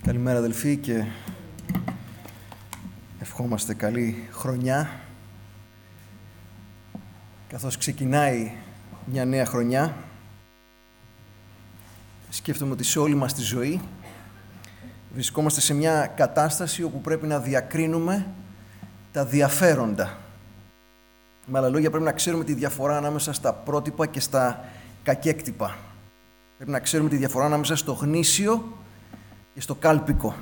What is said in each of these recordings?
Καλημέρα αδελφοί και ευχόμαστε καλή χρονιά. Καθώς ξεκινάει μια νέα χρονιά, σκέφτομαι ότι σε όλη μας τη ζωή βρισκόμαστε σε μια κατάσταση όπου πρέπει να διακρίνουμε τα διαφέροντα. Με άλλα λόγια, πρέπει να ξέρουμε τη διαφορά ανάμεσα στα πρότυπα και στα κακέκτυπα. Πρέπει να ξέρουμε τη διαφορά ανάμεσα στο γνήσιο και στο κάλπικο.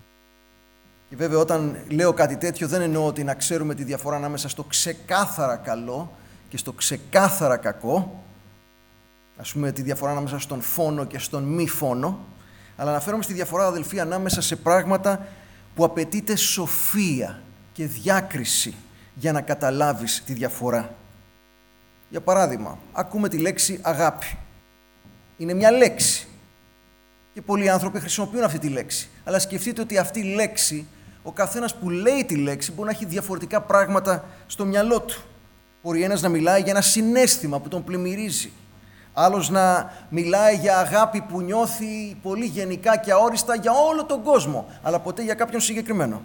Και βέβαια όταν λέω κάτι τέτοιο δεν εννοώ ότι να ξέρουμε τη διαφορά ανάμεσα στο ξεκάθαρα καλό και στο ξεκάθαρα κακό, ας πούμε τη διαφορά ανάμεσα στον φόνο και στον μη φόνο, αλλά αναφέρομαι στη διαφορά, αδελφοί, ανάμεσα σε πράγματα που απαιτείται σοφία και διάκριση για να καταλάβεις τη διαφορά. Για παράδειγμα, ακούμε τη λέξη αγάπη. Είναι μια λέξη και πολλοί άνθρωποι χρησιμοποιούν αυτή τη λέξη. Αλλά σκεφτείτε ότι αυτή η λέξη, ο καθένας που λέει τη λέξη μπορεί να έχει διαφορετικά πράγματα στο μυαλό του. Μπορεί ένας να μιλάει για ένα συναίσθημα που τον πλημμυρίζει. Άλλος να μιλάει για αγάπη που νιώθει πολύ γενικά και αόριστα για όλο τον κόσμο, αλλά ποτέ για κάποιον συγκεκριμένο.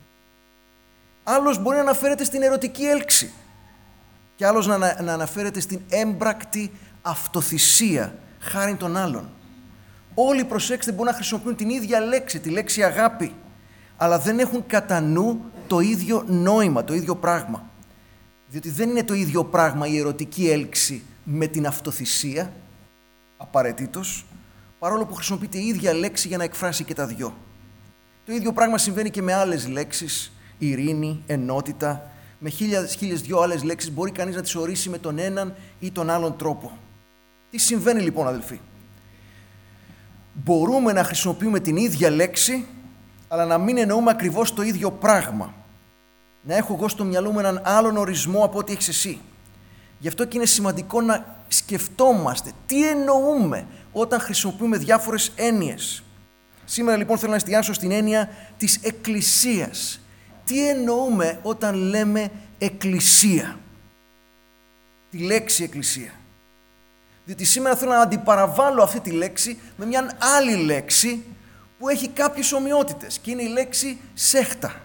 Άλλος μπορεί να αναφέρεται στην ερωτική έλξη και άλλος να αναφέρεται στην έμπρακτη αυτοθυσία χάριν των άλλων. Όλοι, προσέξτε, μπορούν να χρησιμοποιούν την ίδια λέξη, τη λέξη αγάπη, αλλά δεν έχουν κατά νου το ίδιο νόημα, το ίδιο πράγμα. Διότι δεν είναι το ίδιο πράγμα η ερωτική έλξη με την αυτοθυσία, απαραίτητος, παρόλο που χρησιμοποιείται η ίδια λέξη για να εκφράσει και τα δυο. Το ίδιο πράγμα συμβαίνει και με άλλες λέξεις, ειρήνη, ενότητα, με χίλιες δυο άλλες λέξεις μπορεί κανείς να τις ορίσει με τον έναν ή τον άλλον τρόπο. Τι συμβαίνει λοιπόν, αδελφοί? Μπορούμε να χρησιμοποιούμε την ίδια λέξη, αλλά να μην εννοούμε ακριβώς το ίδιο πράγμα. Να έχω εγώ στο μυαλό μου έναν άλλον ορισμό από ό,τι έχεις εσύ. Γι' αυτό και είναι σημαντικό να σκεφτόμαστε τι εννοούμε όταν χρησιμοποιούμε διάφορες έννοιες. Σήμερα λοιπόν θέλω να εστιάσω στην έννοια της εκκλησίας. Τι εννοούμε όταν λέμε εκκλησία? Τη λέξη εκκλησία. Διότι σήμερα θέλω να αντιπαραβάλω αυτή τη λέξη με μια άλλη λέξη που έχει κάποιες ομοιότητες και είναι η λέξη σέχτα.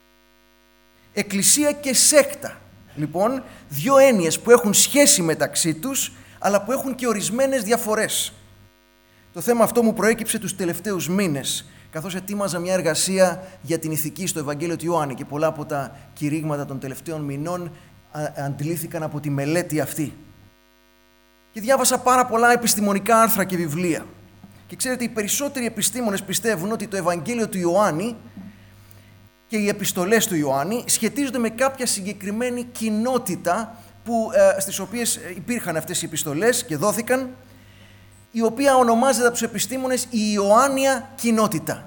Εκκλησία και σέχτα. Λοιπόν, δύο έννοιες που έχουν σχέση μεταξύ τους, αλλά που έχουν και ορισμένες διαφορές. Το θέμα αυτό μου προέκυψε τους τελευταίους μήνες, καθώς ετοίμαζα μια εργασία για την ηθική στο Ευαγγέλιο του Ιωάννη και πολλά από τα κηρύγματα των τελευταίων μηνών αντλήθηκαν από τη μελέτη αυτή. Και διάβασα πάρα πολλά επιστημονικά άρθρα και βιβλία. Και ξέρετε, οι περισσότεροι επιστήμονες πιστεύουν ότι το Ευαγγέλιο του Ιωάννη και οι επιστολές του Ιωάννη σχετίζονται με κάποια συγκεκριμένη κοινότητα στις οποίες υπήρχαν αυτές οι επιστολές και δόθηκαν, η οποία ονομάζεται από τους επιστήμονες η Ιωάννια κοινότητα.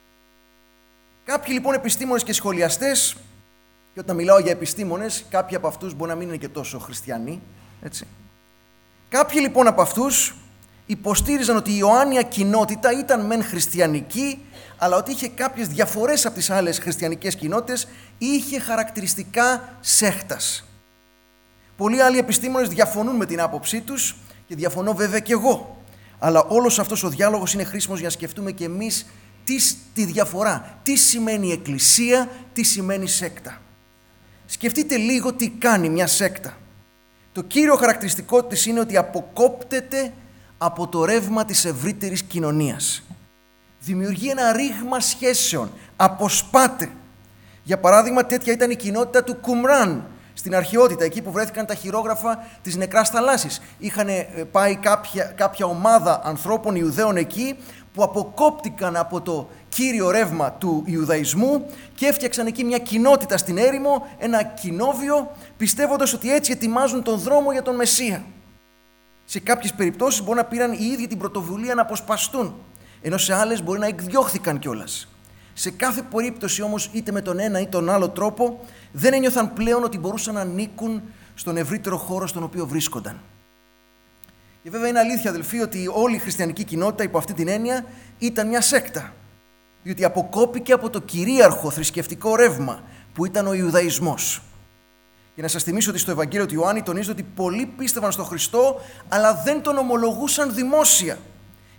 Κάποιοι λοιπόν επιστήμονες και σχολιαστές, και όταν μιλάω για επιστήμονες, κάποιοι από αυτούς μπορεί να μην είναι και τόσο χριστιανοί, έτσι. Κάποιοι λοιπόν από αυτούς υποστήριζαν ότι η Ιωάννια κοινότητα ήταν μεν χριστιανική, αλλά ότι είχε κάποιες διαφορές από τις άλλες χριστιανικές κοινότητες, είχε χαρακτηριστικά σέχτας. Πολλοί άλλοι επιστήμονες διαφωνούν με την άποψή τους και διαφωνώ βέβαια και εγώ. Αλλά όλος αυτός ο διάλογος είναι χρήσιμος για να σκεφτούμε και εμείς τη διαφορά. Τι σημαίνει εκκλησία, τι σημαίνει σέκτα. Σκεφτείτε λίγο τι κάνει μια σέκτα. Το κύριο χαρακτηριστικό της είναι ότι αποκόπτεται από το ρεύμα της ευρύτερης κοινωνίας. Δημιουργεί ένα ρήγμα σχέσεων, αποσπάται. Για παράδειγμα, τέτοια ήταν η κοινότητα του Κουμράν στην αρχαιότητα, εκεί που βρέθηκαν τα χειρόγραφα της Νεκράς Θαλάσσης. Είχαν πάει κάποια ομάδα ανθρώπων Ιουδαίων εκεί που αποκόπτηκαν από το κύριο ρεύμα του Ιουδαϊσμού και έφτιαξαν εκεί μια κοινότητα στην έρημο, ένα κοινόβιο, πιστεύοντας ότι έτσι ετοιμάζουν τον δρόμο για τον Μεσσία. Σε κάποιες περιπτώσεις μπορεί να πήραν οι ίδιοι την πρωτοβουλία να αποσπαστούν, ενώ σε άλλες μπορεί να εκδιώχθηκαν κιόλας. Σε κάθε περίπτωση όμως, είτε με τον ένα ή τον άλλο τρόπο, δεν ένιωθαν πλέον ότι μπορούσαν να ανήκουν στον ευρύτερο χώρο στον οποίο βρίσκονταν. Και βέβαια είναι αλήθεια, αδελφοί, ότι όλη η χριστιανική κοινότητα υπό αυτή την έννοια ήταν μια σέκτα, διότι αποκόπηκε από το κυρίαρχο θρησκευτικό ρεύμα που ήταν ο Ιουδαϊσμός. Και να σας θυμίσω ότι στο Ευαγγέλιο του Ιωάννη τονίζεται ότι πολλοί πίστευαν στον Χριστό, αλλά δεν τον ομολογούσαν δημόσια.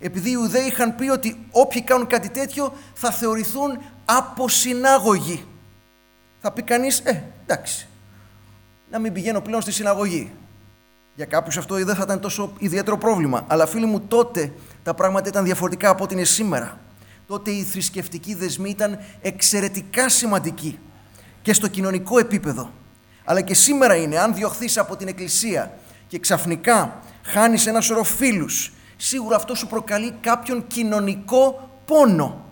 επειδή οι Ιουδαίοι είχαν πει ότι όποιοι κάνουν κάτι τέτοιο θα θεωρηθούν αποσυνάγωγοι. Θα πει κανείς, εντάξει, να μην πηγαίνω πλέον στη συναγωγή. Για κάποιους αυτό δεν θα ήταν τόσο ιδιαίτερο πρόβλημα. Αλλά φίλοι μου, τότε τα πράγματα ήταν διαφορετικά από ό,τι είναι σήμερα. Τότε οι θρησκευτικοί δεσμοί ήταν εξαιρετικά σημαντικοί και στο κοινωνικό επίπεδο. Αλλά και σήμερα είναι, αν διωχθείς από την εκκλησία και ξαφνικά χάνεις ένα σωρό φίλους, σίγουρα αυτό σου προκαλεί κάποιον κοινωνικό πόνο.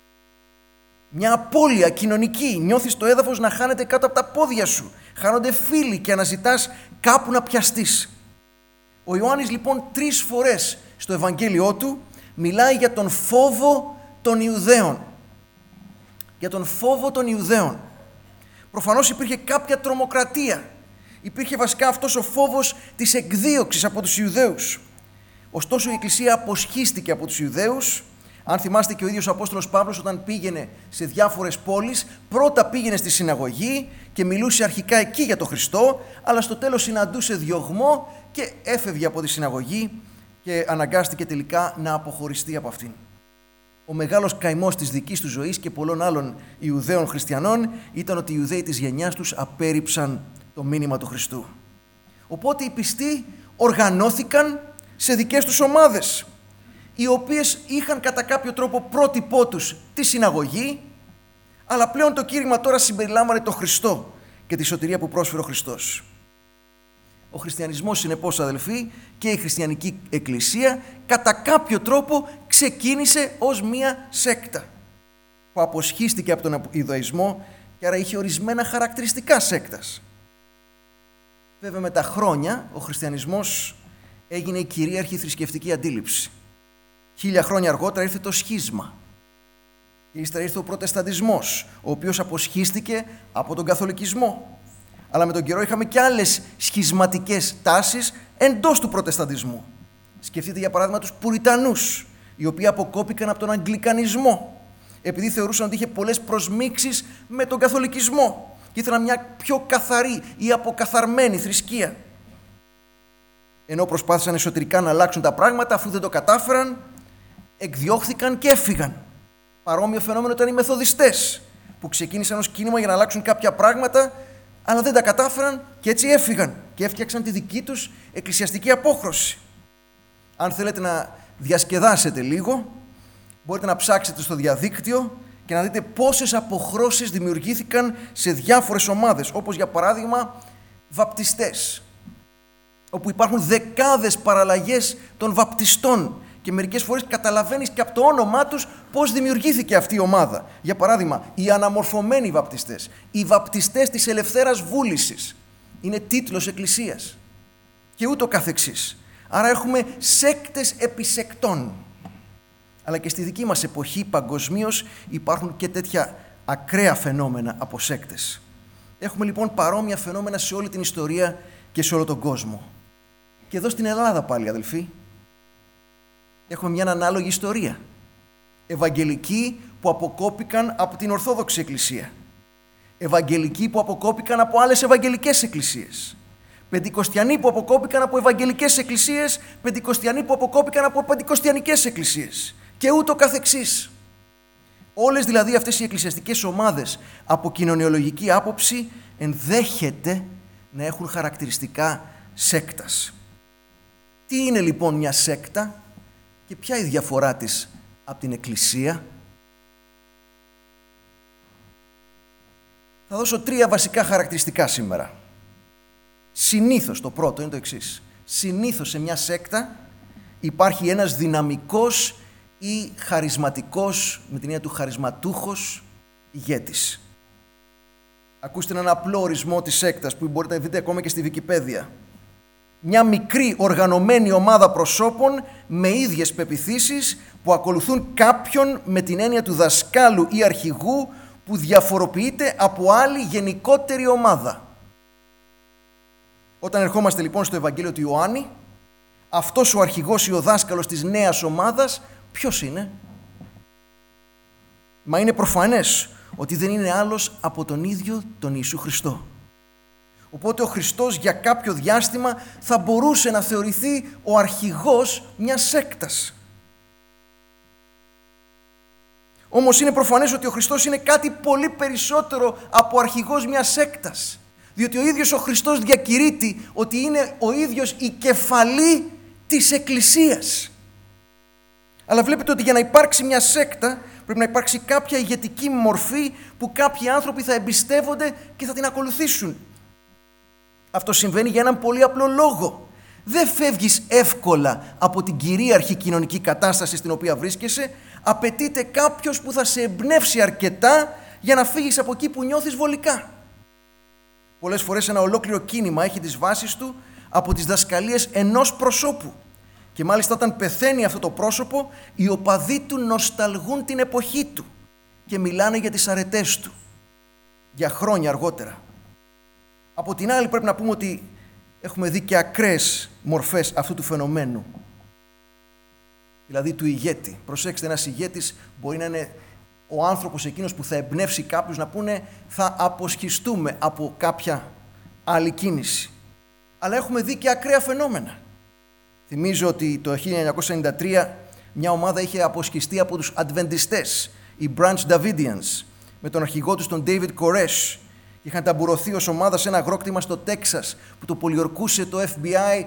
Μια απώλεια κοινωνική. Νιώθεις το έδαφος να χάνεται κάτω από τα πόδια σου. Χάνονται φίλοι και αναζητάς κάπου να πιαστείς. Ο Ιωάννης λοιπόν 3 φορές στο Ευαγγέλιό του μιλάει για τον φόβο των Ιουδαίων. Για τον φόβο των Ιουδαίων. Προφανώς υπήρχε κάποια τρομοκρατία. Υπήρχε βασικά αυτός ο φόβος της εκδίωξης από τους Ιουδαίους. Ωστόσο η Εκκλησία αποσχίστηκε από τους Ιουδαίους. Αν θυμάστε και ο ίδιος ο Απόστολος Παύλος όταν πήγαινε σε διάφορες πόλεις, πρώτα πήγαινε στη συναγωγή και μιλούσε αρχικά εκεί για τον Χριστό, αλλά στο τέλος συναντούσε διωγμό και έφευγε από τη συναγωγή και αναγκάστηκε τελικά να αποχωριστεί από αυτήν. Ο μεγάλος καημός της δικής του ζωής και πολλών άλλων Ιουδαίων χριστιανών ήταν ότι οι Ιουδαίοι της γενιάς τους απέρριψαν το μήνυμα του Χριστού. Οπότε οι πιστοί οργανώθηκαν σε δικές τους ομάδες, οι οποίες είχαν κατά κάποιο τρόπο πρότυπό τους τη συναγωγή, αλλά πλέον το κήρυγμα τώρα συμπεριλάμβανε τον Χριστό και τη σωτηρία που πρόσφερε ο Χριστός. Ο χριστιανισμός, συνεπώς αδελφοί, και η χριστιανική εκκλησία κατά κάποιο τρόπο ξεκίνησε ως μία σέκτα που αποσχίστηκε από τον Ιουδαϊσμό και άρα είχε ορισμένα χαρακτηριστικά σέκτας. Βέβαια με τα χρόνια ο χριστιανισμός έγινε η κυρίαρχη θρησκευτική αντίληψη. 1000 χρόνια αργότερα ήρθε το σχίσμα και ύστερα ήρθε ο προτεσταντισμός, ο οποίος αποσχίστηκε από τον καθολικισμό. Αλλά με τον καιρό είχαμε και άλλες σχισματικές τάσεις εντός του προτεσταντισμού. Σκεφτείτε για παράδειγμα τους Πουριτανούς, οι οποίοι αποκόπηκαν από τον Αγγλικανισμό, επειδή θεωρούσαν ότι είχε πολλές προσμίξεις με τον καθολικισμό και ήθελαν μια πιο καθαρή ή αποκαθαρμένη θρησκεία. Ενώ προσπάθησαν εσωτερικά να αλλάξουν τα πράγματα, αφού δεν το κατάφεραν, εκδιώχθηκαν και έφυγαν. Παρόμοιο φαινόμενο ήταν οι Μεθοδιστές, που ξεκίνησαν ως κίνημα για να αλλάξουν κάποια πράγματα, αλλά δεν τα κατάφεραν και έτσι έφυγαν και έφτιαξαν τη δική τους εκκλησιαστική απόχρωση. Αν θέλετε να διασκεδάσετε λίγο, μπορείτε να ψάξετε στο διαδίκτυο και να δείτε πόσες αποχρώσεις δημιουργήθηκαν σε διάφορες ομάδες, όπως για παράδειγμα βαπτιστές, όπου υπάρχουν δεκάδες παραλλαγές των βαπτιστών και μερικές φορές καταλαβαίνεις και από το όνομά τους πώς δημιουργήθηκε αυτή η ομάδα. Για παράδειγμα, οι αναμορφωμένοι βαπτιστές, οι βαπτιστές της ελευθέρας βούλησης, είναι τίτλος εκκλησίας και ούτω καθεξής. Άρα έχουμε σέκτες επί σεκτών. Αλλά και στη δική μας εποχή παγκοσμίως υπάρχουν και τέτοια ακραία φαινόμενα από σέκτες. Έχουμε λοιπόν παρόμοια φαινόμενα σε όλη την ιστορία και σε όλο τον κόσμο. Και εδώ στην Ελλάδα πάλι, αδελφοί, έχουμε μια ανάλογη ιστορία. Ευαγγελικοί που αποκόπηκαν από την Ορθόδοξη Εκκλησία. Ευαγγελικοί που αποκόπηκαν από άλλες Ευαγγελικές Εκκλησίες. Πεντηκοστιανοί που αποκόπηκαν από Ευαγγελικές Εκκλησίες. Πεντηκοστιανοί που αποκόπηκαν από Πεντηκοστιανικές Εκκλησίες. Και ούτω καθεξής. Όλες δηλαδή αυτές οι εκκλησιαστικές ομάδες από κοινωνιολογική άποψη ενδέχεται να έχουν χαρακτηριστικά σέκτας. Τι είναι λοιπόν μια σέκτα και ποια η διαφορά της από την Εκκλησία? Θα δώσω 3 βασικά χαρακτηριστικά σήμερα. Συνήθως, το πρώτο είναι το εξής. Συνήθως σε μια σέκτα υπάρχει ένας δυναμικός ή χαρισματικός, με την έννοια του χαρισματούχος, ηγέτης. Ακούστε έναν απλό ορισμό της σέκτας που μπορείτε να δείτε ακόμα και στη Wikipedia. Μια μικρή οργανωμένη ομάδα προσώπων με ίδιες πεποιθήσεις που ακολουθούν κάποιον με την έννοια του δασκάλου ή αρχηγού που διαφοροποιείται από άλλη γενικότερη ομάδα. Όταν ερχόμαστε λοιπόν στο Ευαγγέλιο του Ιωάννη, αυτός ο αρχηγός ή ο δάσκαλος της νέας ομάδας ποιος είναι? Μα είναι προφανές ότι δεν είναι άλλος από τον ίδιο τον Ιησού Χριστό. Οπότε ο Χριστός για κάποιο διάστημα θα μπορούσε να θεωρηθεί ο αρχηγός μιας σέκτας. Όμως είναι προφανές ότι ο Χριστός είναι κάτι πολύ περισσότερο από αρχηγός μιας σέκτας. Διότι ο ίδιος ο Χριστός διακηρύττει ότι είναι ο ίδιος η κεφαλή της Εκκλησίας. Αλλά βλέπετε ότι για να υπάρξει μια σέκτα πρέπει να υπάρξει κάποια ηγετική μορφή που κάποιοι άνθρωποι θα εμπιστεύονται και θα την ακολουθήσουν. Αυτό συμβαίνει για έναν πολύ απλό λόγο. Δεν φεύγεις εύκολα από την κυρίαρχη κοινωνική κατάσταση στην οποία βρίσκεσαι. Απαιτείται κάποιος που θα σε εμπνεύσει αρκετά για να φύγεις από εκεί που νιώθεις βολικά. Πολλές φορές ένα ολόκληρο κίνημα έχει τις βάσεις του από τις δασκαλίες ενός προσώπου. Και μάλιστα όταν πεθαίνει αυτό το πρόσωπο, οι οπαδοί του νοσταλγούν την εποχή του και μιλάνε για τις αρετές του για χρόνια αργότερα. Από την άλλη πρέπει να πούμε ότι έχουμε δει και ακραίες μορφές αυτού του φαινομένου. Δηλαδή του ηγέτη. Προσέξτε, ένας ηγέτης μπορεί να είναι ο άνθρωπος εκείνος που θα εμπνεύσει κάποιους να πούνε θα αποσχιστούμε από κάποια άλλη κίνηση. Αλλά έχουμε δει και ακραία φαινόμενα. Θυμίζω ότι το 1993 μια ομάδα είχε αποσχιστεί από τους Αντβεντιστές, οι Branch Davidians, με τον αρχηγό τους τον David Koresh. Είχαν ταμπουρωθεί ως ομάδα σε ένα αγρόκτημα στο Τέξας που το πολιορκούσε το FBI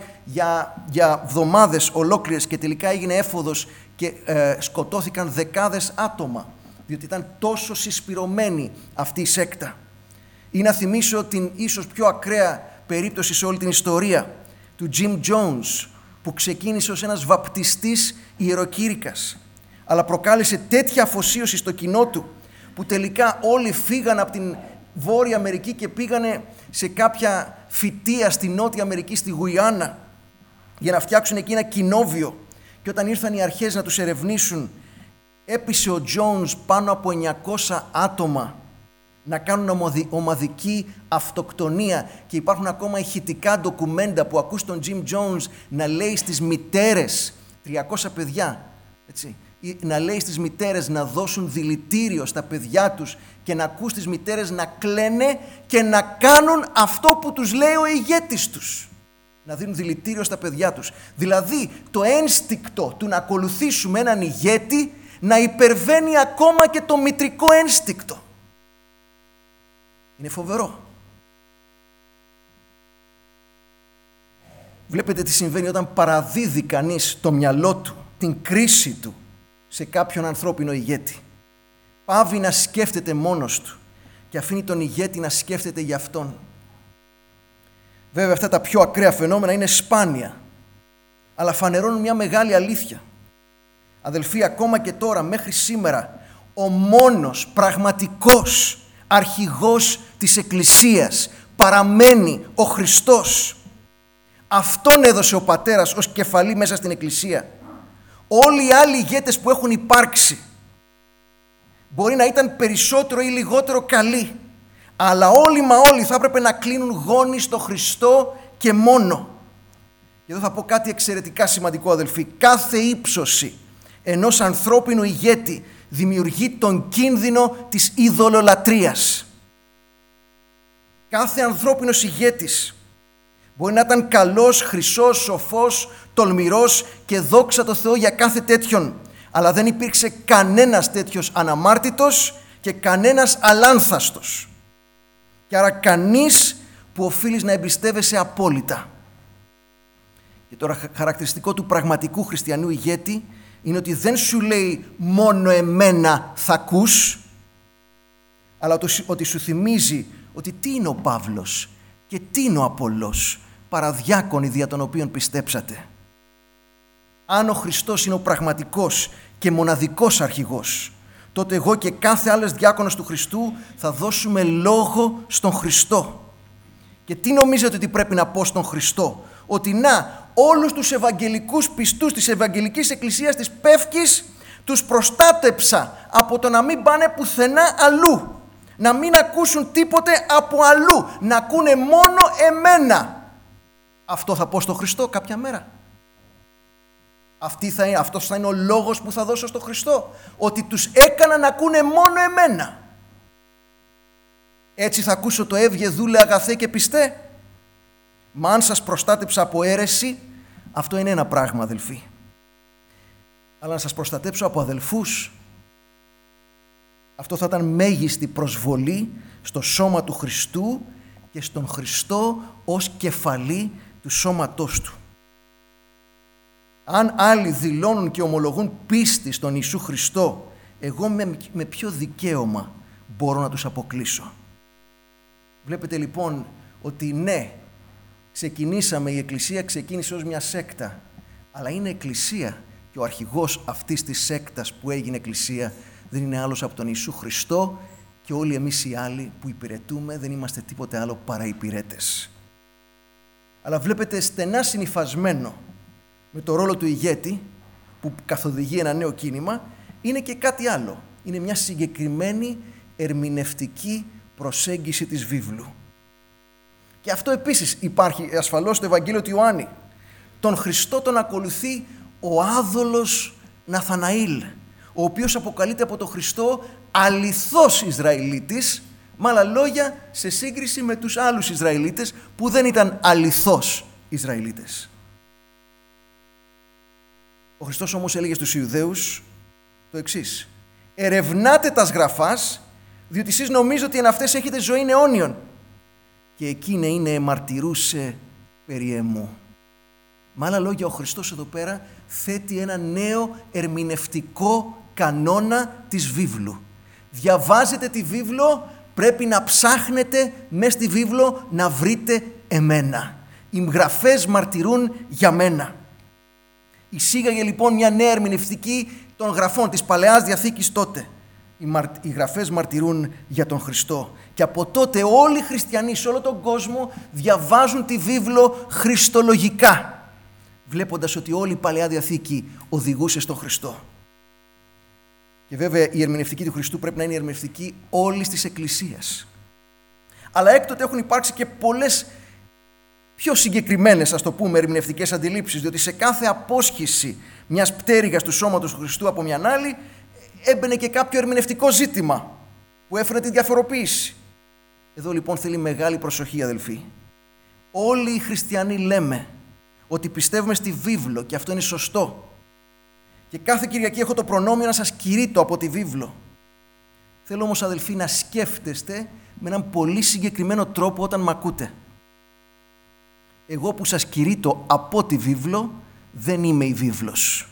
για εβδομάδες ολόκληρες και τελικά έγινε έφοδος και σκοτώθηκαν δεκάδες άτομα, διότι ήταν τόσο συσπυρωμένη αυτή η σέκτα. Ή να θυμίσω την ίσως πιο ακραία περίπτωση σε όλη την ιστορία του Jim Jones, που ξεκίνησε ως ένας βαπτιστής ιεροκήρυκας, αλλά προκάλεσε τέτοια αφοσίωση στο κοινό του που τελικά όλοι φύγαν από την Βόρεια Αμερική και πήγανε σε κάποια φυτεία στη Νότια Αμερική, στη Γουιάννα, για να φτιάξουν εκεί ένα κοινόβιο. Και όταν ήρθαν οι αρχές να τους ερευνήσουν, έπεισε ο Jones πάνω από 900 άτομα να κάνουν ομαδική αυτοκτονία και υπάρχουν ακόμα ηχητικά ντοκουμέντα που ακούς τον Jim Jones να λέει στις μητέρες, 300 παιδιά, έτσι, να λέει στις μητέρες να δώσουν δηλητήριο στα παιδιά τους και να ακούς τις μητέρες να κλαίνε και να κάνουν αυτό που τους λέει ο ηγέτης τους. Να δίνουν δηλητήριο στα παιδιά τους. Δηλαδή το ένστικτο του να ακολουθήσουμε έναν ηγέτη να υπερβαίνει ακόμα και το μητρικό ένστικτο. Είναι φοβερό. Βλέπετε τι συμβαίνει όταν παραδίδει κανείς το μυαλό του, την κρίση του σε κάποιον ανθρώπινο ηγέτη. Πάβει να σκέφτεται μόνος του και αφήνει τον ηγέτη να σκέφτεται για αυτόν. Βέβαια αυτά τα πιο ακραία φαινόμενα είναι σπάνια, αλλά φανερώνουν μια μεγάλη αλήθεια. Αδελφοί, ακόμα και τώρα, μέχρι σήμερα, ο μόνος πραγματικός αρχηγός της Εκκλησίας παραμένει ο Χριστός. Αυτόν έδωσε ο Πατέρας ως κεφαλή μέσα στην Εκκλησία. Όλοι οι άλλοι ηγέτες που έχουν υπάρξει μπορεί να ήταν περισσότερο ή λιγότερο καλοί, αλλά όλοι μα όλοι θα έπρεπε να κλείνουν γόνοι στο Χριστό και μόνο. Και εδώ θα πω κάτι εξαιρετικά σημαντικό, αδελφοί. Κάθε ύψωση ενός ανθρώπινου ηγέτη δημιουργεί τον κίνδυνο της ειδωλολατρίας. Κάθε ανθρώπινος ηγέτης μπορεί να ήταν καλός, χρυσός, σοφός, τολμηρός και δόξα τω Θεώ για κάθε τέτοιον, αλλά δεν υπήρξε κανένας τέτοιος αναμάρτητος και κανένας αλάνθαστος. Και άρα κανείς που οφείλεις να εμπιστεύεσαι απόλυτα. Και τώρα χαρακτηριστικό του πραγματικού χριστιανού ηγέτη είναι ότι δεν σου λέει μόνο εμένα θα ακούς, αλλά ότι σου θυμίζει ότι τι είναι ο Παύλος και τι είναι ο Απολλώς, παραδιάκονοι δια των οποίων πιστέψατε. Αν ο Χριστός είναι ο πραγματικός και μοναδικός αρχηγός, τότε εγώ και κάθε άλλος διάκονος του Χριστού θα δώσουμε λόγο στον Χριστό. Και τι νομίζετε ότι πρέπει να πω στον Χριστό? Ότι να, όλους τους ευαγγελικούς πιστούς της Ευαγγελικής Εκκλησίας της Πεύκης τους προστάτεψα από το να μην πάνε πουθενά αλλού, να μην ακούσουν τίποτε από αλλού, να ακούνε μόνο εμένα. Αυτό θα πω στον Χριστό κάποια μέρα? Αυτός θα είναι ο λόγος που θα δώσω στον Χριστό, ότι τους έκανα να ακούνε μόνο εμένα? Έτσι θα ακούσω το έβγε δούλε αγαθέ και πιστέ? Μα αν σας προστάτεψα από αίρεση, αυτό είναι ένα πράγμα, αδελφοί. Αλλά να σας προστατέψω από αδελφούς, Αυτό θα ήταν μέγιστη προσβολή στο σώμα του Χριστού και στον Χριστό ως κεφαλή του σώματός του. Αν άλλοι δηλώνουν και ομολογούν πίστη στον Ιησού Χριστό, εγώ με ποιο δικαίωμα μπορώ να τους αποκλείσω? Βλέπετε λοιπόν ότι ναι, η Εκκλησία ξεκίνησε ως μια σέκτα, αλλά είναι Εκκλησία και ο αρχηγός αυτής της σέκτας που έγινε Εκκλησία δεν είναι άλλος από τον Ιησού Χριστό, και όλοι εμείς οι άλλοι που υπηρετούμε δεν είμαστε τίποτε άλλο παρά υπηρέτες. Αλλά βλέπετε, στενά συνυφασμένο με το ρόλο του ηγέτη που καθοδηγεί ένα νέο κίνημα, είναι και κάτι άλλο. Είναι μια συγκεκριμένη ερμηνευτική προσέγγιση της βίβλου. Και αυτό επίσης υπάρχει ασφαλώς στο Ευαγγέλιο του Ιωάννη. Τον Χριστό τον ακολουθεί ο άδολος Ναθαναήλ, ο οποίος αποκαλείται από τον Χριστό αληθώς Ισραηλίτης, με άλλα λόγια, σε σύγκριση με τους άλλους Ισραηλίτες που δεν ήταν αληθώς Ισραηλίτες. Ο Χριστός όμως έλεγε στους Ιουδαίους το εξής: «Ερευνάτε τας γραφάς, διότι εσείς νομίζετε ότι εν αυτές έχετε ζωήν αιώνιον, και εκείνη είναι μαρτυρούσε περί εμού». Με άλλα λόγια, ο Χριστός εδώ πέρα θέτει ένα νέο ερμηνευτικό κανόνα της βίβλου. Διαβάζετε τη βίβλο, πρέπει να ψάχνετε μες στη βίβλο να βρείτε εμένα. Οι γραφές μαρτυρούν για μένα. Εισήγαγε λοιπόν μια νέα ερμηνευτική των γραφών της Παλαιάς Διαθήκης τότε. Οι γραφές μαρτυρούν για τον Χριστό. Και από τότε όλοι οι χριστιανοί σε όλο τον κόσμο διαβάζουν τη βίβλο χριστολογικά, βλέποντας ότι όλη η Παλαιά Διαθήκη οδηγούσε στον Χριστό. Και βέβαια η ερμηνευτική του Χριστού πρέπει να είναι η ερμηνευτική όλης της Εκκλησίας. Αλλά έκτοτε έχουν υπάρξει και πολλές πιο συγκεκριμένες, ας το πούμε, ερμηνευτικές αντιλήψεις, διότι σε κάθε απόσχηση μιας πτέρυγας του σώματος του Χριστού από μιαν άλλη έμπαινε και κάποιο ερμηνευτικό ζήτημα που έφερε τη διαφοροποίηση. Εδώ λοιπόν θέλει μεγάλη προσοχή, αδελφοί. Όλοι οι χριστιανοί λέμε ότι πιστεύουμε στη βίβλο και αυτό είναι σωστό. Και κάθε Κυριακή έχω το προνόμιο να σας κηρύττω από τη βίβλο. Θέλω όμως, αδελφοί, να σκέφτεστε με έναν πολύ συγκεκριμένο τρόπο όταν μ' ακούτε. Εγώ που σας κηρύττω από τη βίβλο δεν είμαι η βίβλος.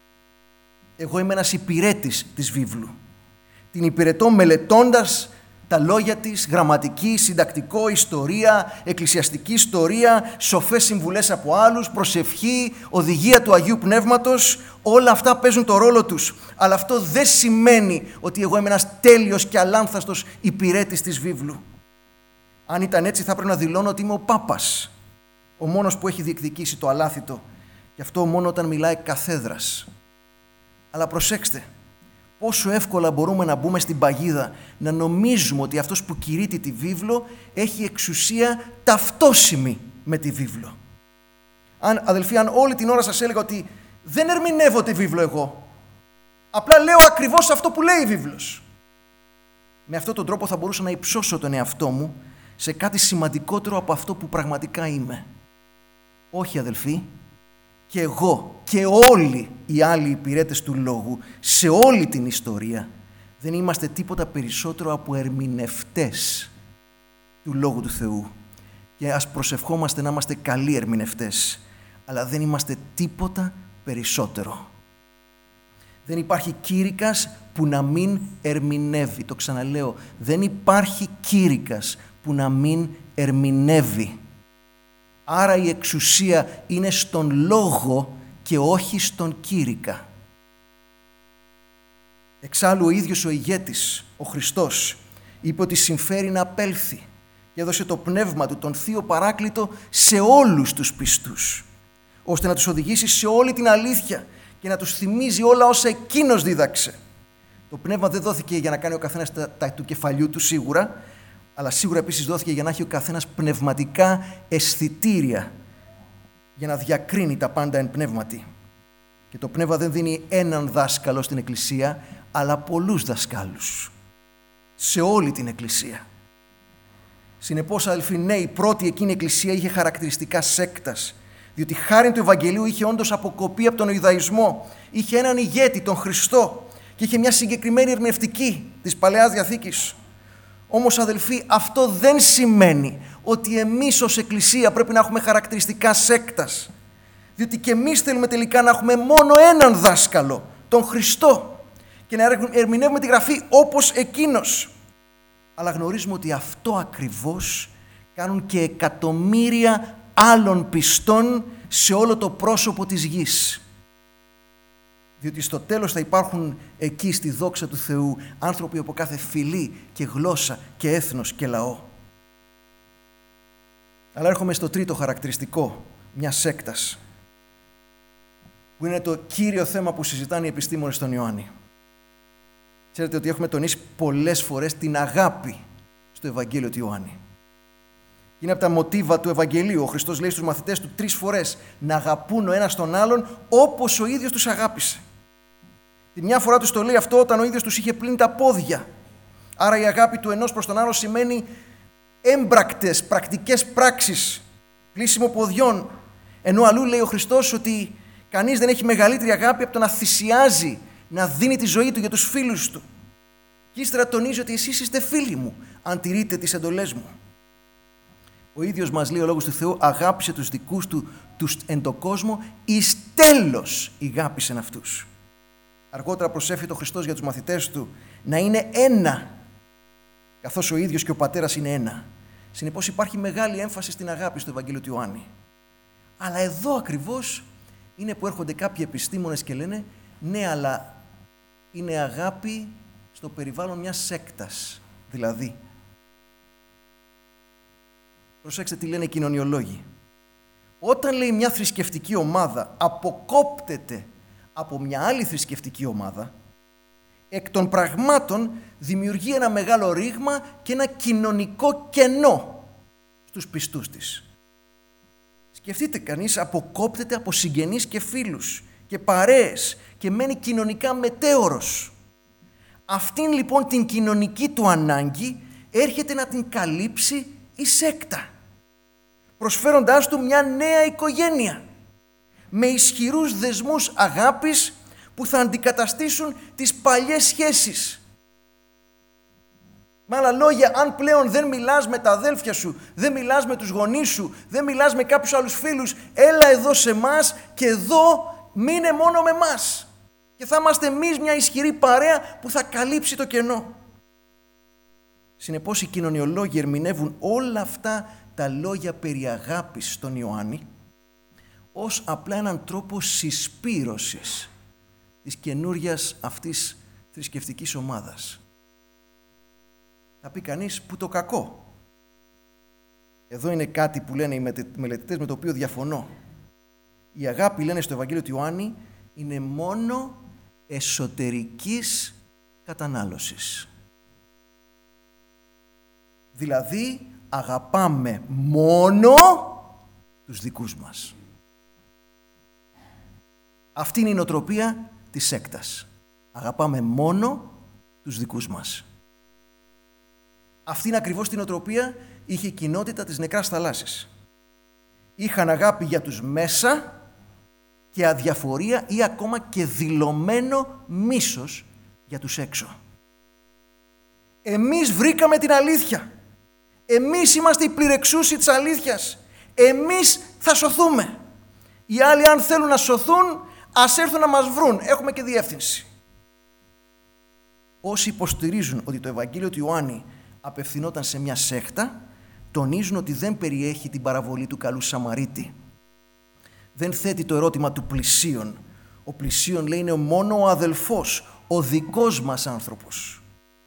Εγώ είμαι ένας υπηρέτης της βίβλου. Την υπηρετώ μελετώντας τα λόγια της, γραμματική, συντακτικό, ιστορία, εκκλησιαστική ιστορία, σοφές συμβουλές από άλλους, προσευχή, οδηγία του Αγίου Πνεύματος. Όλα αυτά παίζουν το ρόλο τους. Αλλά αυτό δεν σημαίνει ότι εγώ είμαι ένας τέλειος και αλάνθαστος υπηρέτης της βίβλου. Αν ήταν έτσι θα πρέπει να δηλώνω ότι είμαι ο Πάπας, ο μόνος που έχει διεκδικήσει το αλάθητο, και αυτό μόνο όταν μιλάει καθέδρας. Αλλά προσέξτε, πόσο εύκολα μπορούμε να μπούμε στην παγίδα να νομίζουμε ότι αυτός που κηρύττει τη βίβλο έχει εξουσία ταυτόσιμη με τη βίβλο. Αδελφοί, αν όλη την ώρα σας έλεγα ότι δεν ερμηνεύω τη βίβλο εγώ, απλά λέω ακριβώς αυτό που λέει η βίβλος, με αυτόν τον τρόπο θα μπορούσα να υψώσω τον εαυτό μου σε κάτι σημαντικότερο από αυτό που πραγματικά είμαι. Όχι, αδελφοί, και εγώ και όλοι οι άλλοι υπηρέτες του Λόγου σε όλη την ιστορία δεν είμαστε τίποτα περισσότερο από ερμηνευτές του Λόγου του Θεού. Και ας προσευχόμαστε να είμαστε καλοί ερμηνευτές, αλλά δεν είμαστε τίποτα περισσότερο. Δεν υπάρχει κήρυκας που να μην ερμηνεύει. Το ξαναλέω, δεν υπάρχει κήρυκας που να μην ερμηνεύει. Άρα η εξουσία είναι στον λόγο και όχι στον κήρυκα. Εξάλλου ο ίδιος ο ηγέτης, ο Χριστός, είπε ότι συμφέρει να απέλθει και έδωσε το πνεύμα του, τον Θείο Παράκλητο, σε όλους τους πιστούς, ώστε να τους οδηγήσει σε όλη την αλήθεια και να τους θυμίζει όλα όσα εκείνος δίδαξε. Το πνεύμα δεν δόθηκε για να κάνει ο καθένας τα του κεφαλιού του σίγουρα, αλλά σίγουρα επίσης δόθηκε για να έχει ο καθένας πνευματικά αισθητήρια, για να διακρίνει τα πάντα εν πνεύματι. Και το πνεύμα δεν δίνει έναν δάσκαλο στην Εκκλησία, αλλά πολλούς δασκάλους σε όλη την Εκκλησία. Συνεπώς, αδελφοί, ναι, η πρώτη εκείνη Εκκλησία είχε χαρακτηριστικά σέκτας, διότι χάριν του Ευαγγελίου είχε όντως αποκοπεί από τον Ιουδαϊσμό, είχε έναν ηγέτη, τον Χριστό, και είχε μια συγκεκριμένη ερμηνευτική της Παλαιάς Διαθήκης. Όμως, αδελφοί, αυτό δεν σημαίνει ότι εμείς ως Εκκλησία πρέπει να έχουμε χαρακτηριστικά σέκτας. Διότι και εμείς θέλουμε τελικά να έχουμε μόνο έναν δάσκαλο, τον Χριστό, και να ερμηνεύουμε τη Γραφή όπως Εκείνος. Αλλά γνωρίζουμε ότι αυτό ακριβώς κάνουν και εκατομμύρια άλλων πιστών σε όλο το πρόσωπο της γης. Διότι στο τέλος θα υπάρχουν εκεί στη δόξα του Θεού άνθρωποι από κάθε φυλή και γλώσσα και έθνος και λαό. Αλλά έρχομαι στο τρίτο χαρακτηριστικό μιας σέκτας, που είναι το κύριο θέμα που συζητάνε οι επιστήμονες στον Ιωάννη. Ξέρετε ότι έχουμε τονίσει πολλές φορές την αγάπη στο Ευαγγέλιο του Ιωάννη. Είναι από τα μοτίβα του Ευαγγελίου. Ο Χριστός λέει στους μαθητές του 3 φορές να αγαπούν ο ένας τον άλλον όπως ο ίδιος τους αγάπησε. Τη μια φορά τους το λέει αυτό όταν ο ίδιος τους είχε πλύνει τα πόδια. Άρα η αγάπη του ενός προς τον άλλο σημαίνει έμπρακτες, πρακτικές πράξεις, πλύσιμο ποδιών. Ενώ αλλού λέει ο Χριστός ότι κανείς δεν έχει μεγαλύτερη αγάπη από το να θυσιάζει, να δίνει τη ζωή του για τους φίλους του. Και ύστερα τονίζει ότι εσείς είστε φίλοι μου, αν τηρείτε τις εντολές μου. Ο ίδιος μας λέει ο Λόγος του Θεού, αγάπησε τους δικούς του τους εν το κόσμο, εις τέλος ηγάπησεν αυτούς. Αργότερα προσεύχεται ο Χριστός για τους μαθητές του να είναι ένα, καθώς ο ίδιος και ο Πατέρας είναι ένα. Συνεπώς υπάρχει μεγάλη έμφαση στην αγάπη στο Ευαγγέλιο του Ιωάννη. Αλλά εδώ ακριβώς είναι που έρχονται κάποιοι επιστήμονες και λένε ναι, αλλά είναι αγάπη στο περιβάλλον μιας σέκτας. Δηλαδή, προσέξτε τι λένε οι κοινωνιολόγοι. Όταν λέει μια θρησκευτική ομάδα αποκόπτεται από μια άλλη θρησκευτική ομάδα, εκ των πραγμάτων δημιουργεί ένα μεγάλο ρήγμα και ένα κοινωνικό κενό στους πιστούς της. Σκεφτείτε, κανείς αποκόπτεται από συγγενείς και φίλους και παρέες και μένει κοινωνικά μετέωρος. Αυτήν λοιπόν την κοινωνική του ανάγκη έρχεται να την καλύψει η σέκτα, προσφέροντάς του μια νέα οικογένεια με ισχυρούς δεσμούς αγάπης που θα αντικαταστήσουν τις παλιές σχέσεις. Με άλλα λόγια, αν πλέον δεν μιλάς με τα αδέλφια σου, δεν μιλάς με τους γονείς σου, δεν μιλάς με κάποιους άλλους φίλους, έλα εδώ σε μας και εδώ μείνε μόνο με μας. Και θα είμαστε εμείς μια ισχυρή παρέα που θα καλύψει το κενό. Συνεπώς οι κοινωνιολόγοι ερμηνεύουν όλα αυτά τα λόγια περί αγάπης στον Ιωάννη ως απλά έναν τρόπο συσπήρωσης της καινούριας αυτής θρησκευτικής ομάδας. Θα πει κανείς που το κακό. Εδώ είναι κάτι που λένε οι μελετητές με το οποίο διαφωνώ. Η αγάπη, λένε στο Ευαγγέλιο του Ιωάννη, είναι μόνο εσωτερικής κατανάλωσης. Δηλαδή αγαπάμε μόνο τους δικούς μας. Αυτή είναι η νοοτροπία της σέκτας. Αγαπάμε μόνο τους δικούς μας. Αυτή είναι ακριβώς την νοοτροπία είχε η κοινότητα της Νεκράς Θαλάσσης. Είχαν αγάπη για τους μέσα και αδιαφορία ή ακόμα και δηλωμένο μίσος για τους έξω. Εμείς βρήκαμε την αλήθεια. Εμείς είμαστε οι πληρεξούσιοι της αλήθειας. Εμείς θα σωθούμε. Οι άλλοι, αν θέλουν να σωθούν, ας έρθουν να μας βρουν. Έχουμε και διεύθυνση. Όσοι υποστηρίζουν ότι το Ευαγγέλιο του Ιωάννη απευθυνόταν σε μια σέκτα, τονίζουν ότι δεν περιέχει την παραβολή του καλού Σαμαρίτη. Δεν θέτει το ερώτημα του πλησίον. Ο πλησίον, λέει, είναι μόνο ο αδελφός, ο δικός μας άνθρωπος.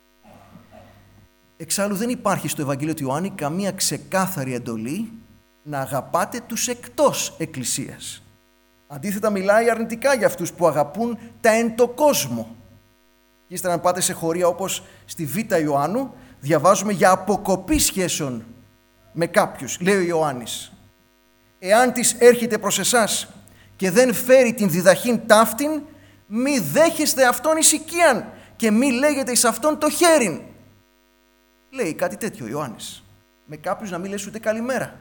Εξάλλου δεν υπάρχει στο Ευαγγέλιο του Ιωάννη καμία ξεκάθαρη εντολή να αγαπάτε τους εκτός εκκλησίας. Αντίθετα μιλάει αρνητικά για αυτούς που αγαπούν τα εν το κόσμο. Και ύστερα αν πάτε σε χωρία όπως στη Β' Ιωάννου, διαβάζουμε για αποκοπή σχέσεων με κάποιους, λέει ο Ιωάννης. Εάν της έρχεται προς εσάς και δεν φέρει την διδαχήν ταύτην, μη δέχεστε αυτόν εις οικίαν και μη λέγετε εις αυτόν το χέριν. Λέει κάτι τέτοιο ο Ιωάννης. Με κάποιους να μην λες ούτε καλημέρα.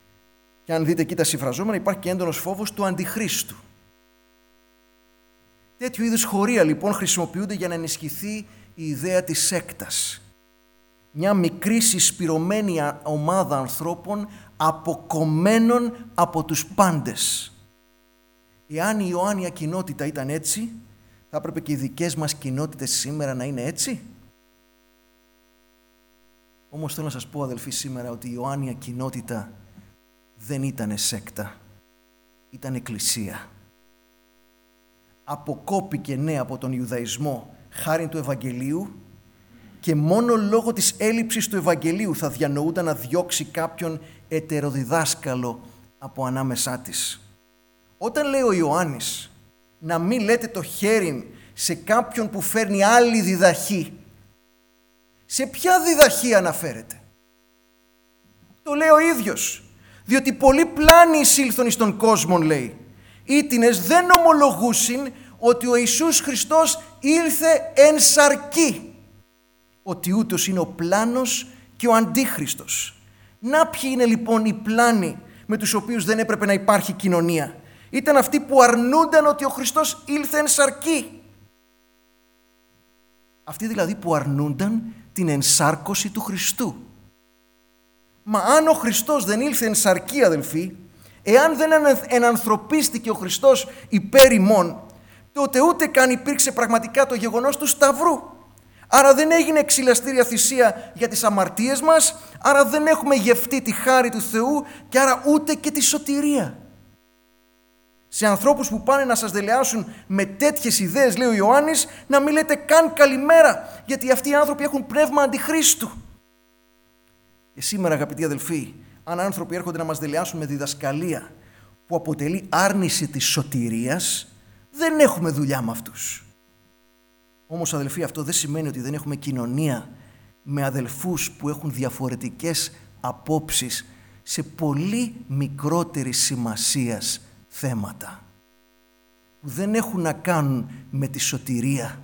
Και αν δείτε εκεί τα συμφραζόμενα, υπάρχει και έντονος φόβος του αντιχρίστου. Τέτοιου είδους χωρία λοιπόν χρησιμοποιούνται για να ενισχυθεί η ιδέα της σέκτας. Μια μικρή συσπυρωμένη ομάδα ανθρώπων αποκομμένων από τους πάντες. Εάν η Ιωάννια κοινότητα ήταν έτσι, θα έπρεπε και οι δικές μας κοινότητες σήμερα να είναι έτσι. Όμως θέλω να σας πω, αδελφοί, σήμερα ότι η Ιωάννια κοινότητα δεν ήταν σέκτα, ήταν εκκλησία. Αποκόπηκε, ναι, από τον Ιουδαϊσμό χάριν του Ευαγγελίου και μόνο λόγω της έλλειψης του Ευαγγελίου θα διανοούνταν να διώξει κάποιον ετεροδιδάσκαλο από ανάμεσά της. Όταν λέει ο Ιωάννης να μην λέτε το χέρι σε κάποιον που φέρνει άλλη διδαχή, σε ποια διδαχή αναφέρεται? Το λέει ο ίδιος. Διότι πολλοί πλάνοι εισήλθον εις τον κόσμον, λέει. Ήτινες δεν ομολογούσιν ότι ο Ιησούς Χριστός ήλθε εν σαρκή. Ότι ούτως είναι ο πλάνος και ο αντίχριστος. Να ποιοι είναι λοιπόν οι πλάνοι με τους οποίους δεν έπρεπε να υπάρχει κοινωνία? Ήταν αυτοί που αρνούνταν ότι ο Χριστός ήλθε εν σαρκή. Αυτοί δηλαδή που αρνούνταν την ενσάρκωση του Χριστού. Μα αν ο Χριστός δεν ήλθε εν σαρκή, αδελφοί, εάν δεν ενανθρωπίστηκε ο Χριστός υπέρ ημών, τότε ούτε καν υπήρξε πραγματικά το γεγονός του Σταυρού. Άρα δεν έγινε εξηλαστήρια θυσία για τις αμαρτίες μας, άρα δεν έχουμε γευτεί τη χάρη του Θεού και άρα ούτε και τη σωτηρία. Σε ανθρώπους που πάνε να σας δελεάσουν με τέτοιες ιδέες, λέει ο Ιωάννης, να μην λέτε καν καλημέρα, γιατί αυτοί οι άνθρωποι έχουν πνεύμα αντιχρίστου. Και σήμερα, αγαπητοί αδελφοί, αν άνθρωποι έρχονται να μας δελεάσουν με διδασκαλία που αποτελεί άρνηση της σωτηρίας, δεν έχουμε δουλειά με αυτούς. Όμως, αδελφοί, αυτό δεν σημαίνει ότι δεν έχουμε κοινωνία με αδελφούς που έχουν διαφορετικές απόψεις σε πολύ μικρότερη σημασίας θέματα, που δεν έχουν να κάνουν με τη σωτηρία,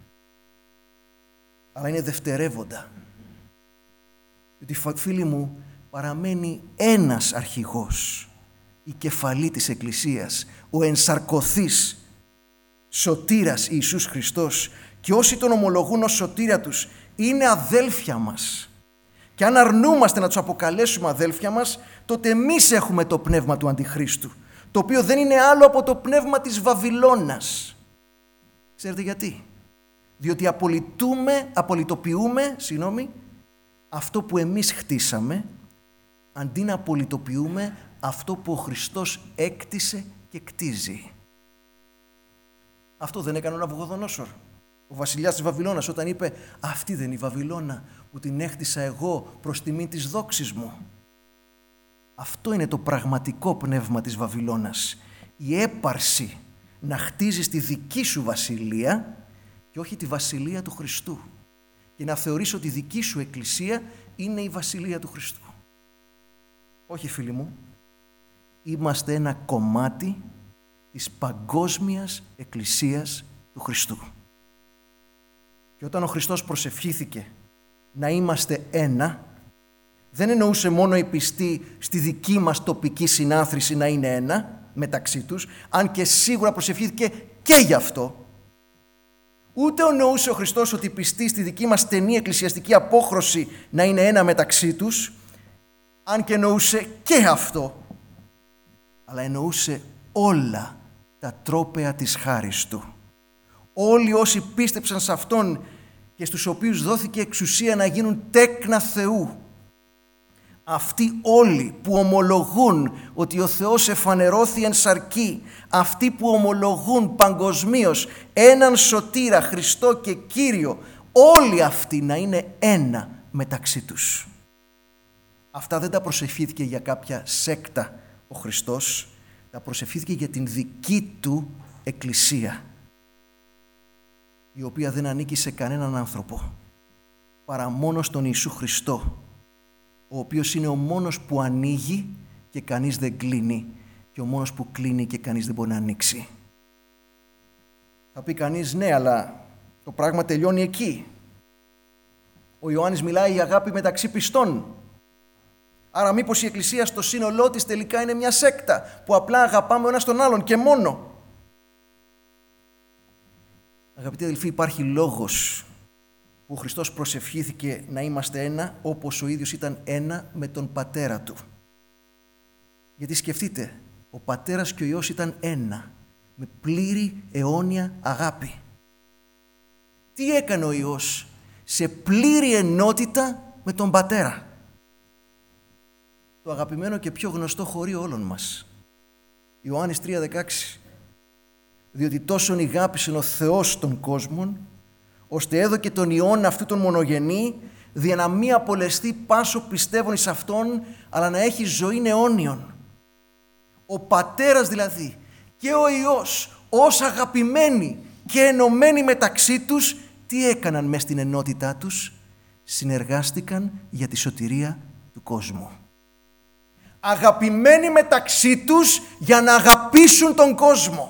αλλά είναι δευτερεύοντα. Διότι, φίλοι μου, παραμένει ένας αρχηγός, η κεφαλή της Εκκλησίας, ο ενσαρκωθής σωτήρας Ιησούς Χριστός, και όσοι τον ομολογούν ως σωτήρα τους είναι αδέλφια μας. Και αν αρνούμαστε να τους αποκαλέσουμε αδέλφια μας, τότε εμείς έχουμε το πνεύμα του Αντιχρίστου, το οποίο δεν είναι άλλο από το πνεύμα της Βαβυλώνας. Ξέρετε γιατί? Διότι απολυτοποιούμε αυτό που εμείς χτίσαμε, αντί να απολυτοποιούμε αυτό που ο Χριστός έκτισε και κτίζει. Αυτό δεν έκανε ο Ναβουχοδονόσορ, ο βασιλιάς της Βαβυλώνας, όταν είπε «Αυτή δεν είναι η Βαβυλώνα που την έκτισα εγώ προς τιμή της δόξης μου». Αυτό είναι το πραγματικό πνεύμα της Βαβυλώνας. Η έπαρση να χτίζεις τη δική σου βασιλεία και όχι τη βασιλεία του Χριστού. Και να θεωρείς ότι η δική σου εκκλησία είναι η βασιλεία του Χριστού. Όχι, φίλοι μου. Είμαστε ένα κομμάτι της παγκόσμιας εκκλησίας του Χριστού. Και όταν ο Χριστός προσευχήθηκε να είμαστε ένα, δεν εννοούσε μόνο οι πιστοί στη δική μας τοπική συνάθρηση να είναι ένα μεταξύ τους, αν και σίγουρα προσευχήθηκε και γι' αυτό. Ούτε εννοούσε ο Χριστός ότι οι πιστοί στη δική μας στενή εκκλησιαστική απόχρωση να είναι ένα μεταξύ τους, αν και εννοούσε και αυτό, αλλά εννοούσε όλα τα τρόπαια της χάρης Του. Όλοι όσοι πίστεψαν σε Αυτόν και στους οποίους δόθηκε εξουσία να γίνουν τέκνα Θεού, αυτοί όλοι που ομολογούν ότι ο Θεός εφανερώθη εν σαρκή, αυτοί που ομολογούν παγκοσμίως έναν σωτήρα, Χριστό και Κύριο, όλοι αυτοί να είναι ένα μεταξύ τους. Αυτά δεν τα προσευχήθηκε για κάποια σέκτα ο Χριστός, τα προσευχήθηκε για την δική Του εκκλησία, η οποία δεν ανήκει σε κανέναν άνθρωπο, παρά μόνο στον Ιησού Χριστό, ο οποίος είναι ο μόνος που ανοίγει και κανείς δεν κλείνει και ο μόνος που κλείνει και κανείς δεν μπορεί να ανοίξει. Θα πει κανείς, ναι, αλλά το πράγμα τελειώνει εκεί. Ο Ιωάννης μιλάει για αγάπη μεταξύ πιστών. Άρα μήπως η Εκκλησία στο σύνολό της τελικά είναι μια σέκτα που απλά αγαπάμε ο ένας τον άλλον και μόνο? Αγαπητοί αδελφοί, υπάρχει λόγος που ο Χριστός προσευχήθηκε να είμαστε ένα, όπως ο ίδιος ήταν ένα με τον Πατέρα Του. Γιατί σκεφτείτε, ο Πατέρας και ο Υιός ήταν ένα, με πλήρη αιώνια αγάπη. Τι έκανε ο Υιός σε πλήρη ενότητα με τον Πατέρα? Το αγαπημένο και πιο γνωστό χωρίο όλων μας. Ιωάννης 3,16. Διότι τόσον ηγάπησεν ο Θεός των κόσμων, ώστε έδωκε τον Υιόν αυτού τον μονογενή, δια να μη απολεσθεί πάσο πιστεύων εις Αυτόν, αλλά να έχει ζωήν αιώνιον. Ο Πατέρας δηλαδή και ο Υιός, ως αγαπημένοι και ενωμένοι μεταξύ τους, τι έκαναν μες στην ενότητά τους? Συνεργάστηκαν για τη σωτηρία του κόσμου. Αγαπημένοι μεταξύ τους για να αγαπήσουν τον κόσμο.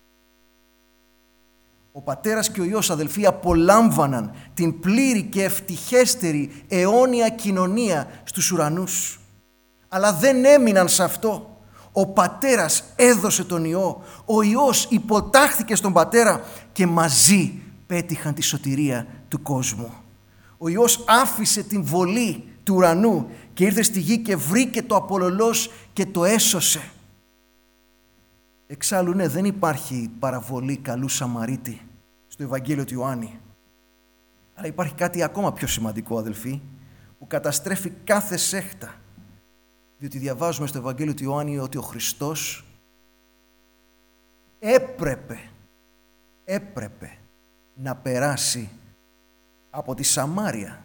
Ο Πατέρας και ο Υιός, αδελφοί, απολάμβαναν την πλήρη και ευτυχέστερη αιώνια κοινωνία στους ουρανούς. Αλλά δεν έμειναν σε αυτό. Ο Πατέρας έδωσε τον Υιό, ο Υιός υποτάχθηκε στον Πατέρα και μαζί πέτυχαν τη σωτηρία του κόσμου. Ο Υιός άφησε την βολή του ουρανού και ήρθε στη γη και βρήκε το απολωλός και το έσωσε. Εξάλλου, ναι, δεν υπάρχει παραβολή καλού Σαμαρίτη στο Ευαγγέλιο του Ιωάννη. Αλλά υπάρχει κάτι ακόμα πιο σημαντικό, αδελφοί, που καταστρέφει κάθε σέχτα. Διότι διαβάζουμε στο Ευαγγέλιο του Ιωάννη ότι ο Χριστός έπρεπε να περάσει από τη Σαμάρια,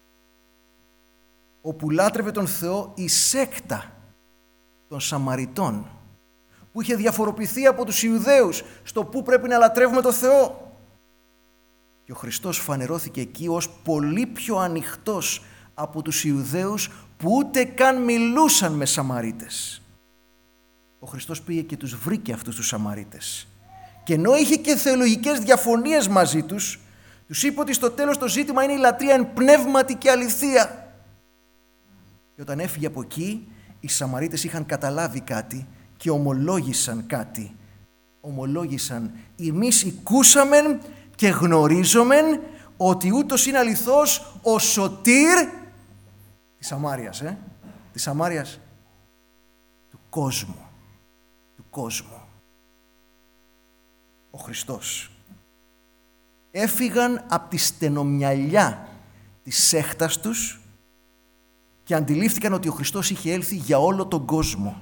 όπου λάτρευε τον Θεό η σέκτα των Σαμαριτών, που είχε διαφοροποιηθεί από τους Ιουδαίους στο που πρέπει να λατρεύουμε τον Θεό. Και ο Χριστός φανερώθηκε εκεί ως πολύ πιο ανοιχτός από τους Ιουδαίους που ούτε καν μιλούσαν με Σαμαρίτες. Ο Χριστός πήγε και τους βρήκε αυτούς τους Σαμαρίτες. Και ενώ είχε και θεολογικές διαφωνίες μαζί τους, τους είπε ότι στο τέλος το ζήτημα είναι η λατρεία εν πνεύματι και αληθεία. Και όταν έφυγε από εκεί, οι Σαμαρίτες είχαν καταλάβει κάτι και ομολόγησαν κάτι. Ομολόγησαν: εμείς οικούσαμεν και γνωρίζομεν ότι ούτως είναι αληθώς ο σωτήρ της Σαμάριας, της Σαμάριας, του κόσμου. Ο Χριστός. Έφυγαν από τη στενομυαλιά της σέχτας τους και αντιλήφθηκαν ότι ο Χριστός είχε έλθει για όλο τον κόσμο.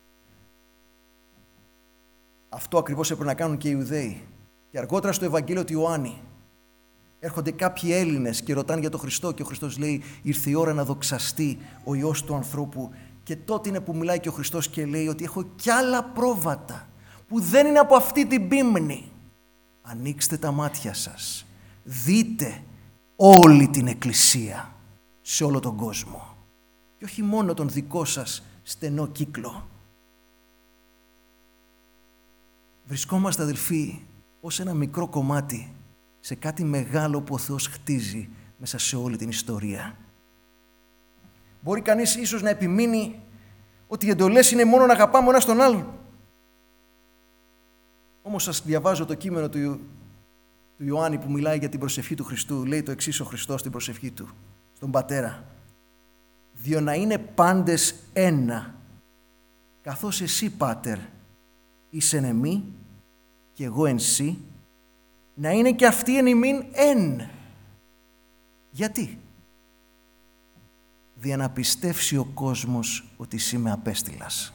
Αυτό ακριβώς έπρεπε να κάνουν και οι Ιουδαίοι. Και αργότερα στο Ευαγγέλιο του Ιωάννη έρχονται κάποιοι Έλληνες και ρωτάνε για τον Χριστό και ο Χριστός λέει: ήρθε η ώρα να δοξαστεί ο Υιός του ανθρώπου. Και τότε είναι που μιλάει και ο Χριστός και λέει ότι έχω κι άλλα πρόβατα που δεν είναι από αυτή την πίμνη. Ανοίξτε τα μάτια σας, δείτε όλη την Εκκλησία σε όλο τον κόσμο και όχι μόνο τον δικό σας στενό κύκλο. Βρισκόμαστε, αδελφοί, ως ένα μικρό κομμάτι σε κάτι μεγάλο που ο Θεός χτίζει μέσα σε όλη την ιστορία. Μπορεί κανείς ίσως να επιμείνει ότι οι εντολές είναι μόνο να αγαπάμε ο ένας τον άλλον. Όμως σας διαβάζω το κείμενο του Ιωάννη που μιλάει για την προσευχή του Χριστού. Λέει το εξής ο Χριστός στην προσευχή του στον Πατέρα: «Διό να είναι πάντες ένα, καθώς εσύ, Πάτερ, είσαι εν εμεί και εγώ εν σύ, να είναι και αυτοί εν ημίν εν». Γιατί? «Δια να πιστεύσει ο κόσμος ότι εσύ με απέστειλας».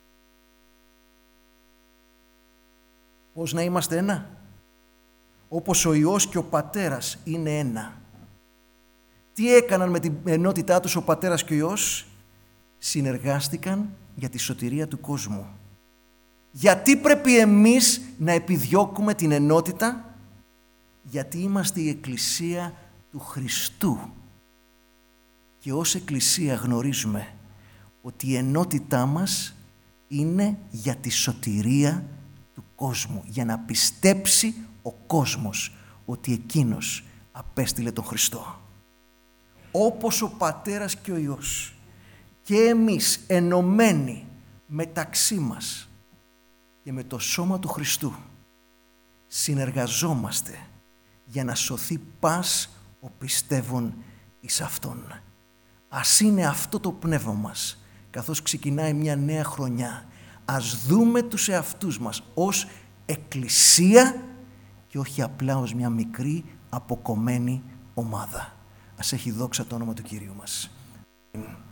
Πώς να είμαστε ένα? Όπως ο Υιός και ο Πατέρας είναι ένα. Τι έκαναν με την ενότητά τους ο Πατέρας και ο Υιός? Συνεργάστηκαν για τη σωτηρία του κόσμου. Γιατί πρέπει εμείς να επιδιώκουμε την ενότητα? Γιατί είμαστε η Εκκλησία του Χριστού. Και ως Εκκλησία γνωρίζουμε ότι η ενότητά μας είναι για τη σωτηρία του κόσμου, για να πιστέψει ο κόσμος ότι εκείνος απέστειλε τον Χριστό. Όπως ο Πατέρας και ο Υιός και εμείς ενωμένοι μεταξύ μας και με το σώμα του Χριστού συνεργαζόμαστε για να σωθεί πας ο πιστεύων εις Αυτόν. Ας είναι αυτό το πνεύμα μας, καθώς ξεκινάει μια νέα χρονιά. Ας δούμε τους εαυτούς μας ως εκκλησία και όχι απλά ως μια μικρή αποκομμένη ομάδα. Ας έχει δόξα το όνομα του Κυρίου μας.